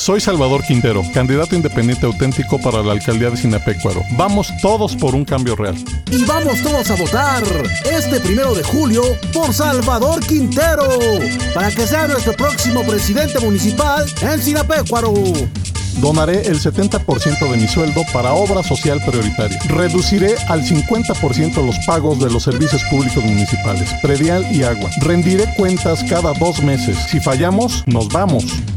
Soy Salvador Quintero, candidato independiente auténtico para la alcaldía de Sinapecuaro. Vamos todos por un cambio real. Y vamos todos a votar este 1 de julio por Salvador Quintero, para que sea nuestro próximo presidente municipal en Sinapecuaro. Donaré el 70% de mi sueldo para obra social prioritaria. Reduciré al 50% los pagos de los servicios públicos municipales, predial y agua. Rendiré cuentas cada 2 meses. Si fallamos, nos vamos.